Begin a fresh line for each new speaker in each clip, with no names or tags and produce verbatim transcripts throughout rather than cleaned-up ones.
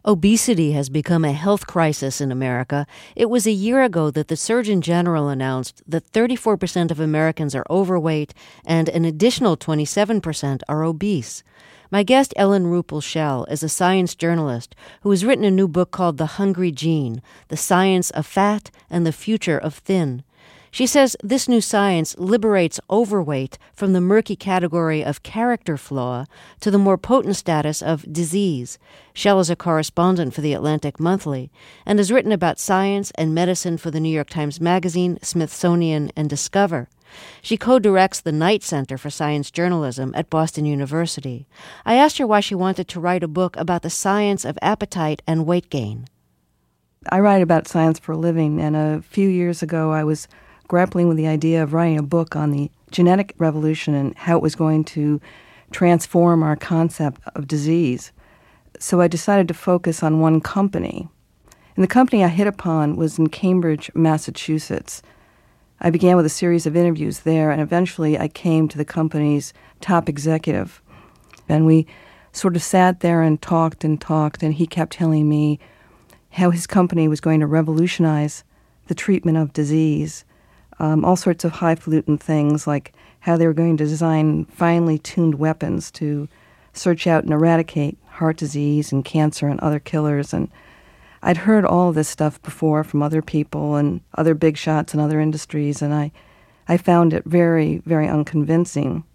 Obesity has become a health crisis in America. It was a year ago that the Surgeon General announced that thirty-four percent of Americans are overweight and an additional twenty-seven percent are obese. My guest, Ellen Ruppel-Shell, is a science journalist who has written a new book called The Hungry Gene: The Science of Fat and the Future of Thin. She says this new science liberates overweight from the murky category of character flaw to the more potent status of disease. Shell is a correspondent for The Atlantic Monthly and has written about science and medicine for the New York Times Magazine, Smithsonian, and Discover. She co-directs the Knight Center for Science Journalism at Boston University. I asked her why she wanted to write a book about the science of appetite and weight gain.
I write about science for a living, and a few years ago I was grappling with the idea of writing a book on the genetic revolution and how it was going to transform our concept of disease. So I decided to focus on one company. And the company I hit upon was in Cambridge, Massachusetts. I began with a series of interviews there, and eventually I came to the company's top executive. And we sort of sat there and talked and talked, and he kept telling me how his company was going to revolutionize the treatment of disease. Um, all sorts of highfalutin things, like how they were going to design finely tuned weapons to search out and eradicate heart disease and cancer and other killers. And I'd heard all of this stuff before from other people and other big shots in other industries, and I, I found it very, very unconvincing.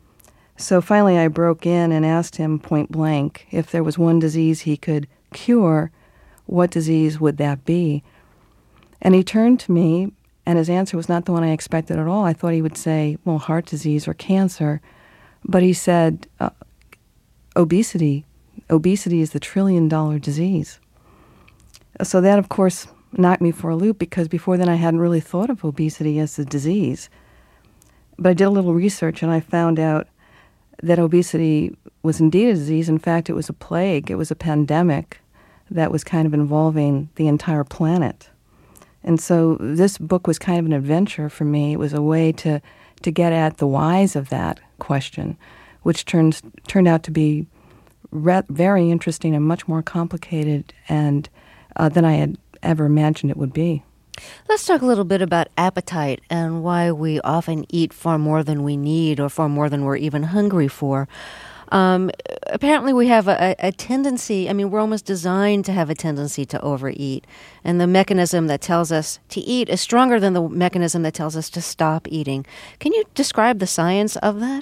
So finally I broke in and asked him point blank if there was one disease he could cure, what disease would that be? And he turned to me, and his answer was not the one I expected at all. I thought he would say, well, heart disease or cancer. But he said, uh, obesity. Obesity is the trillion-dollar disease. So that, of course, knocked me for a loop, because before then I hadn't really thought of obesity as a disease. But I did a little research, and I found out that obesity was indeed a disease. In fact, it was a plague. It was a pandemic that was kind of involving the entire planet. And so this book was kind of an adventure for me. It was a way to, to get at the whys of that question, which turns, turned out to be re- very interesting and much more complicated and uh, than I had ever imagined it would be.
Let's talk a little bit about appetite and why we often eat far more than we need or far more than we're even hungry for. Um, apparently we have a, a tendency, I mean, we're almost designed to have a tendency to overeat. And the mechanism that tells us to eat is stronger than the mechanism that tells us to stop eating. Can you describe the science of that?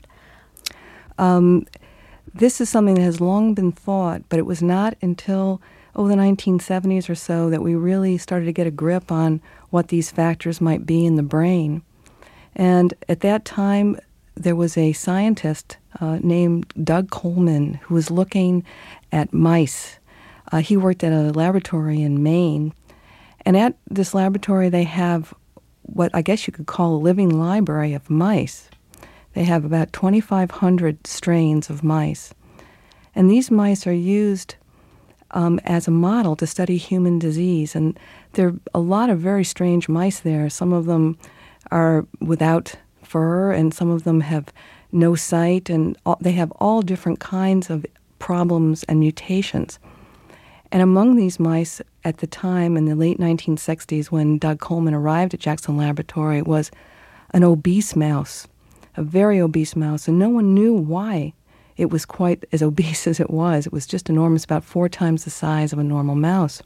Um, this is something that has long been thought, but it was not until, oh, the nineteen seventies or so that we really started to get a grip on what these factors might be in the brain. And at that time, there was a scientist uh, named Doug Coleman who was looking at mice. Uh, he worked at a laboratory in Maine. And at this laboratory, they have what I guess you could call a living library of mice. They have about twenty-five hundred strains of mice. And these mice are used um, as a model to study human disease. And there are a lot of very strange mice there. Some of them are without fur, and some of them have no sight, and all, they have all different kinds of problems and mutations. And among these mice at the time, in the late nineteen sixties, when Doug Coleman arrived at Jackson Laboratory, was an obese mouse, a very obese mouse, and no one knew why it was quite as obese as it was. It was just enormous, about four times the size of a normal mouse.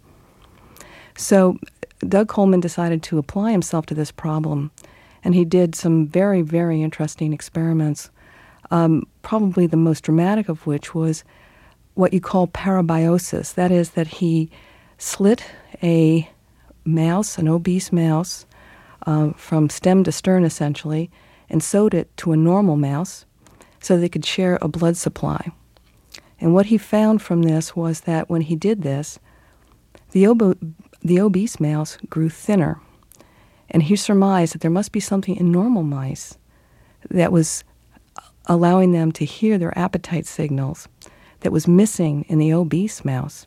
So Doug Coleman decided to apply himself to this problem, and he did some very, very interesting experiments, um, probably the most dramatic of which was what you call parabiosis. That is that he slit a mouse, an obese mouse, uh, from stem to stern essentially, and sewed it to a normal mouse so they could share a blood supply. And what he found from this was that when he did this, the, obo- the obese mouse grew thinner. And he surmised that there must be something in normal mice that was allowing them to hear their appetite signals that was missing in the obese mouse.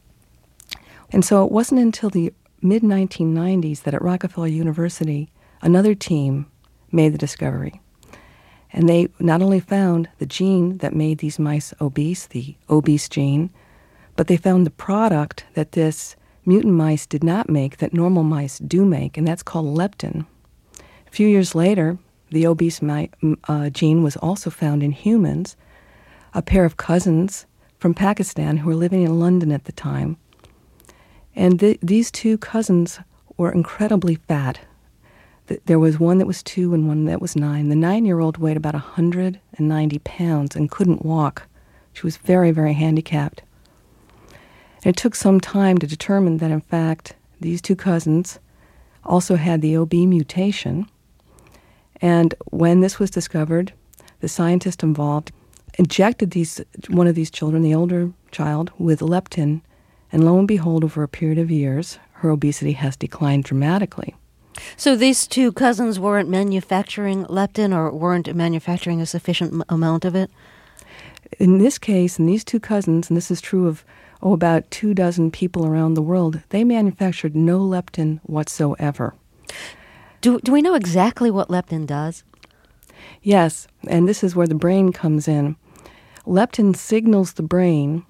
And so it wasn't until the mid nineteen nineties that at Rockefeller University, another team made the discovery. And they not only found the gene that made these mice obese, the obese gene, But they found the product that this mutant mice did not make that normal mice do make, and that's called leptin. A few years later, the obese mi- uh, gene was also found in humans. A pair of cousins from Pakistan who were living in London at the time. And th- these two cousins were incredibly fat. Th- there was one that was two and one that was nine. The nine-year-old weighed about one hundred ninety pounds and couldn't walk. She was very, very handicapped. And it took some time to determine that, in fact, these two cousins also had the O B mutation. And when this was discovered, the scientist involved injected these one of these children, the older child, with leptin, and lo and behold, over a period of years, her obesity has declined dramatically.
So these two cousins weren't manufacturing leptin or weren't manufacturing a sufficient m- amount of it?
In this case, in these two cousins, and this is true of oh, about two dozen people around the world, they manufactured no leptin whatsoever.
Do, do we know exactly what leptin does?
Yes, and this is where the brain comes in. Leptin signals the brain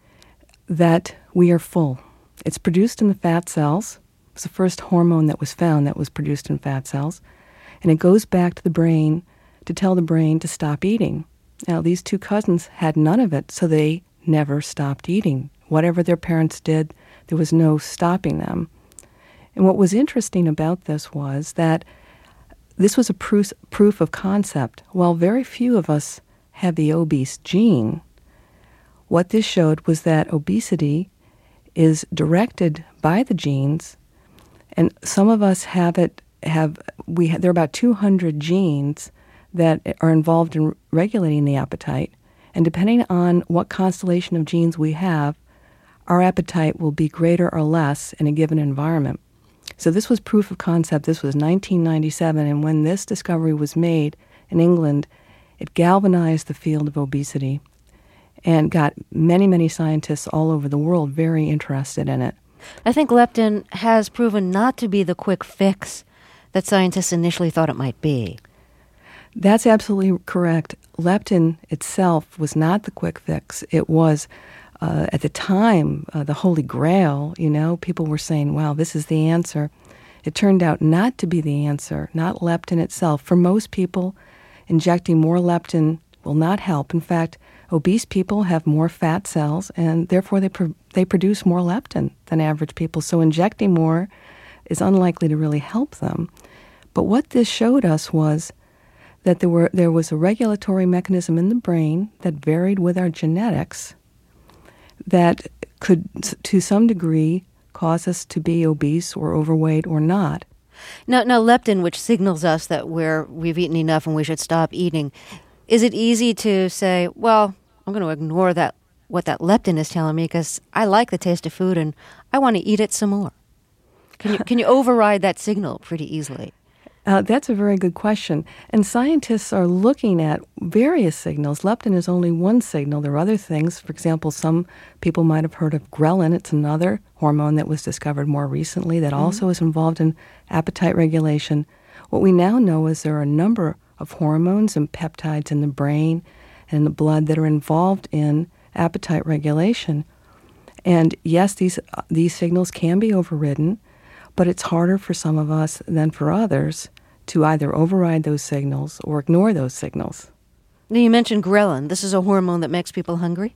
that we are full. It's produced in the fat cells. It's the first hormone that was found that was produced in fat cells. And it goes back to the brain to tell the brain to stop eating. Now, these two cousins had none of it, so they never stopped eating. Whatever their parents did, there was no stopping them. And what was interesting about this was that this was a proof, proof of concept. While very few of us have the obese gene, what this showed was that obesity is directed by the genes, and some of us have it, have, we have, there are about two hundred genes that are involved in regulating the appetite, and depending on what constellation of genes we have, our appetite will be greater or less in a given environment. So this was proof of concept. This was nineteen ninety-seven, and when this discovery was made in England, it galvanized the field of obesity and got many, many scientists all over the world very interested in it.
I think leptin has proven not to be the quick fix that scientists initially thought it might be.
That's absolutely correct. Leptin itself was not the quick fix. It was, uh, at the time, uh, the Holy Grail. You know, people were saying, wow, this is the answer. It turned out not to be the answer, not leptin itself. For most people, injecting more leptin will not help. In fact, obese people have more fat cells, and therefore they pro- they produce more leptin than average people. So injecting more is unlikely to really help them. But what this showed us was that there were there was a regulatory mechanism in the brain that varied with our genetics that could, to some degree, cause us to be obese or overweight or not.
Now, now leptin, which signals us that we're we've eaten enough and we should stop eating, is it easy to say, well, I'm going to ignore that what that leptin is telling me because I like the taste of food and I want to eat it some more? Can you can you override that signal pretty easily?
Uh, that's a very good question. And scientists are looking at various signals. Leptin is only one signal. There are other things. For example, some people might have heard of ghrelin. It's another hormone that was discovered more recently that mm-hmm. also is involved in appetite regulation. What we now know is there are a number of hormones and peptides in the brain and in the blood that are involved in appetite regulation. And yes, these uh, these signals can be overridden, but it's harder for some of us than for others to either override those signals or ignore those signals.
Now, you mentioned ghrelin. This is a hormone that makes people hungry?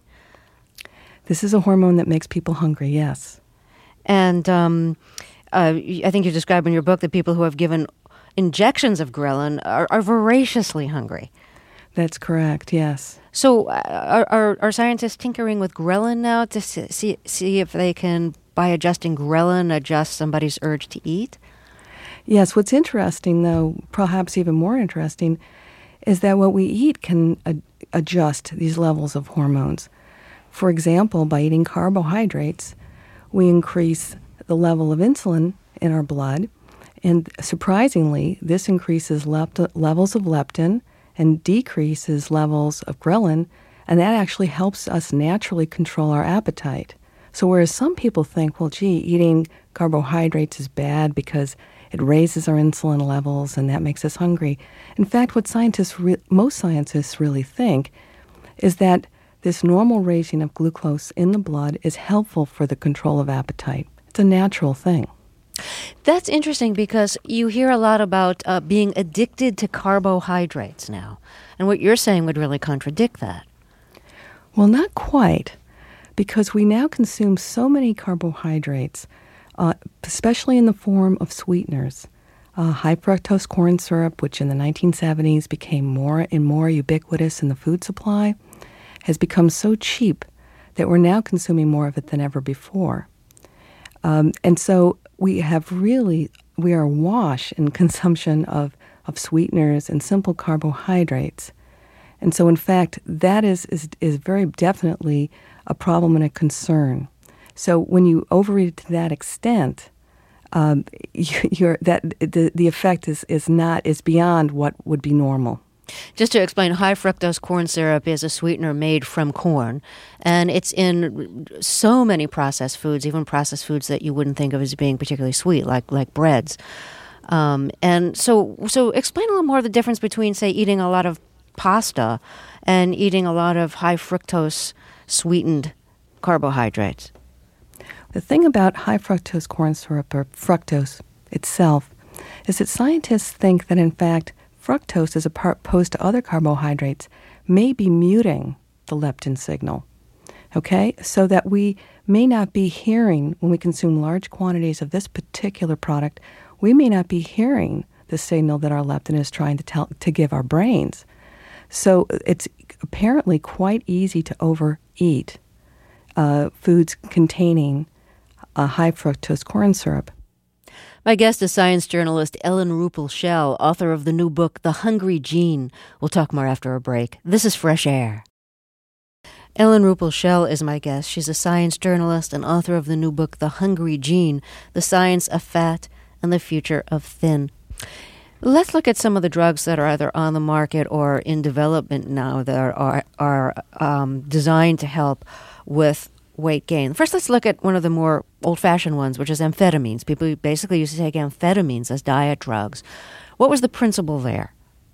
This is a hormone that makes people hungry, yes.
And um, uh, I think you describe in your book that people who have given injections of ghrelin are, are voraciously hungry.
That's correct, yes.
So uh, are, are, are scientists tinkering with ghrelin now to see, see if they can, by adjusting ghrelin, adjust somebody's urge to eat?
Yes, what's interesting, though, perhaps even more interesting, is that what we eat can ad- adjust these levels of hormones. For example, by eating carbohydrates, we increase the level of insulin in our blood, and surprisingly, this increases lept- levels of leptin and decreases levels of ghrelin, and that actually helps us naturally control our appetite. So whereas some people think, well, gee, eating carbohydrates is bad because it raises our insulin levels and that makes us hungry. In fact, what scientists, re- most scientists really think is that this normal raising of glucose in the blood is helpful for the control of appetite. It's a natural thing.
That's interesting because you hear a lot about uh, being addicted to carbohydrates now. And what you're saying would really contradict that.
Well, not quite, because we now consume so many carbohydrates, uh, especially in the form of sweeteners. Uh, high fructose corn syrup, which in the nineteen seventies became more and more ubiquitous in the food supply, has become so cheap that we're now consuming more of it than ever before. Um, and so we have really, we are awash in consumption of, of sweeteners and simple carbohydrates. And so, in fact, that is, is, is very definitely a problem and a concern. So when you overeat it to that extent, um, you're, that the, the effect is, is not, is beyond what would be normal.
Just to explain, high fructose corn syrup is a sweetener made from corn, and it's in so many processed foods, even processed foods that you wouldn't think of as being particularly sweet, like like breads. Um, and so, so explain a little more the difference between, say, eating a lot of pasta and eating a lot of high fructose sweetened carbohydrates.
The thing about high fructose corn syrup, or fructose itself, is that scientists think that, in fact, fructose, as opposed to other carbohydrates, may be muting the leptin signal, okay? So that we may not be hearing, when we consume large quantities of this particular product, we may not be hearing the signal that our leptin is trying to tell to give our brains. So it's apparently quite easy to overeat uh, foods containing uh, high fructose corn syrup.
My guest is science journalist Ellen Ruppel-Shell, author of the new book, The Hungry Gene. We'll talk more after a break. This is Fresh Air. Ellen Ruppel-Shell is my guest. She's a science journalist and author of the new book, The Hungry Gene, The Science of Fat and the Future of Thin. Let's look at some of the drugs that are either on the market or in development now that are, are um, designed to help with weight gain. First, let's look at one of the more old-fashioned ones, which is amphetamines. People basically used to take amphetamines as diet drugs. What was the principle there?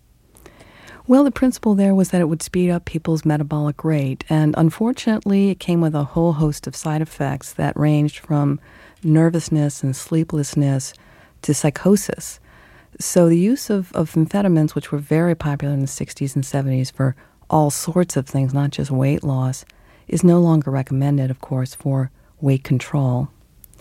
Well, the principle there was that it would speed up people's metabolic rate, and unfortunately, it came with a whole host of side effects that ranged from nervousness and sleeplessness to psychosis. So the use of, of amphetamines, which were very popular in the sixties and seventies for all sorts of things, not just weight loss, is no longer recommended, of course, for weight control.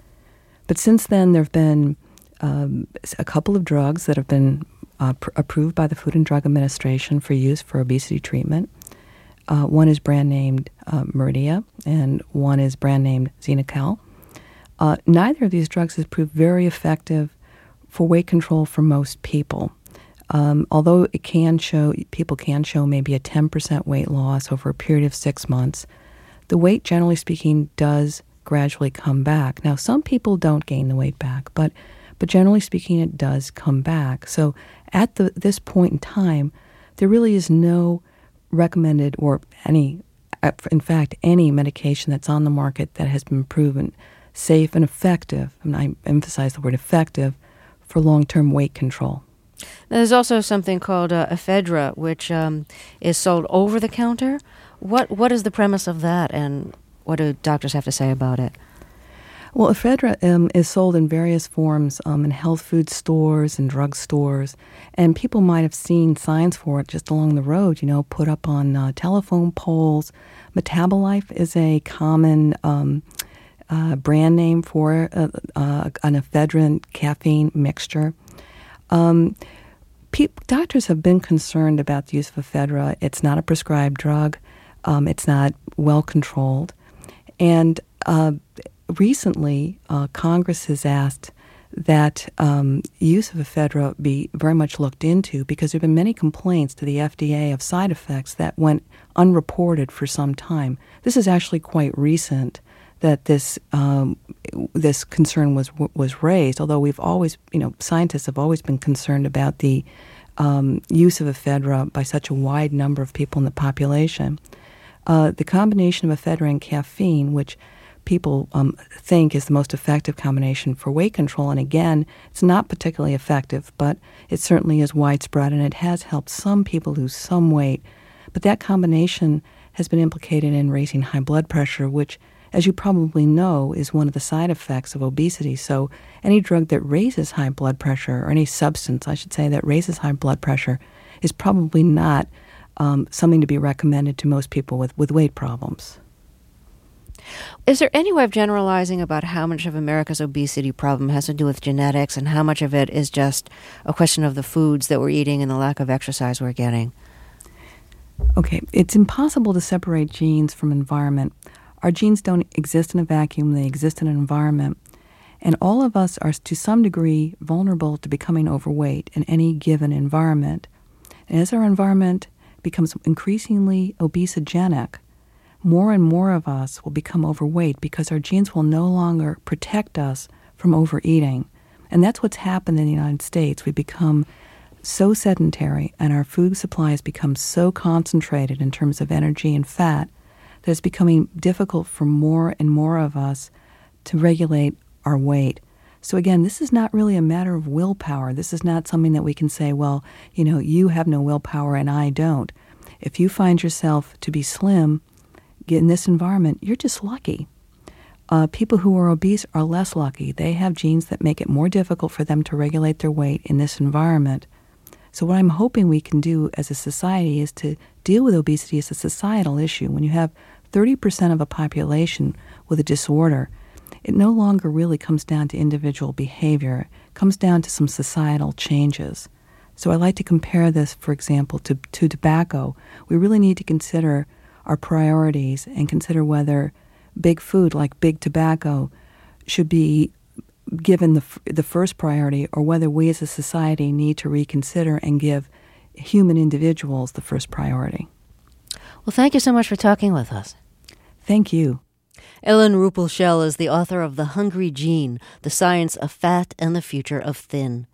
But since then, there have been um, a couple of drugs that have been uh, pr- approved by the Food and Drug Administration for use for obesity treatment. Uh, one is brand named uh, Meridia, and one is brand named Xenical. Uh, neither of these drugs has proved very effective for weight control for most people. Um, although it can show, people can show maybe a ten percent weight loss over a period of six months, the weight, generally speaking, does gradually come back. Now, some people don't gain the weight back, but but generally speaking, it does come back. So at the, this point in time, there really is no recommended or any, in fact, any medication that's on the market that has been proven safe and effective, and I emphasize the word effective, for long-term weight control.
Now, there's also something called uh, ephedra, which um, is sold over the counter. What What is the premise of that, and what do doctors have to say about it?
Well, ephedra um, is sold in various forms um, in health food stores and drug stores, and people might have seen signs for it just along the road, you know, put up on uh, telephone poles. Metabolife is a common um, uh, brand name for uh, uh, an ephedrine caffeine mixture. Um, pe- doctors have been concerned about the use of ephedra. It's not a prescribed drug. Um, it's not well controlled. And uh, recently, uh, Congress has asked that um, use of ephedra be very much looked into because there have been many complaints to the F D A of side effects that went unreported for some time. This is actually quite recent that this um, this concern was was raised. Although we've always, you know, scientists have always been concerned about the um, use of ephedra by such a wide number of people in the population. Uh, the combination of ephedra and caffeine, which people um, think is the most effective combination for weight control, and again, it's not particularly effective, but it certainly is widespread, and it has helped some people lose some weight. But that combination has been implicated in raising high blood pressure, which, as you probably know, is one of the side effects of obesity. So any drug that raises high blood pressure, or any substance, I should say, that raises high blood pressure is probably not um, something to be recommended to most people with, with weight problems.
Is there any way of generalizing about how much of America's obesity problem has to do with genetics and how much of it is just a question of the foods that we're eating and the lack of exercise we're getting?
Okay, it's impossible to separate genes from environment. Our genes don't exist in a vacuum, they exist in an environment. And all of us are to some degree vulnerable to becoming overweight in any given environment. And as our environment becomes increasingly obesogenic, more and more of us will become overweight because our genes will no longer protect us from overeating. And that's what's happened in the United States. We become so sedentary and our food supply has become so concentrated in terms of energy and fat that it's becoming difficult for more and more of us to regulate our weight. So again, this is not really a matter of willpower. This is not something that we can say, well, you know, you have no willpower and I don't. If you find yourself to be slim in this environment, you're just lucky. Uh, people who are obese are less lucky. They have genes that make it more difficult for them to regulate their weight in this environment. So what I'm hoping we can do as a society is to deal with obesity as a societal issue. When you have thirty percent of a population with a disorder, it no longer really comes down to individual behavior. It comes down to some societal changes. So I like to compare this, for example, to, to tobacco. We really need to consider our priorities and consider whether big food like big tobacco should be given the the first priority, or whether we as a society need to reconsider and give human individuals the first priority.
Well, thank you so much for talking with us.
Thank you.
Ellen Ruppelshell is the author of The Hungry Gene, The Science of Fat and the Future of Thin.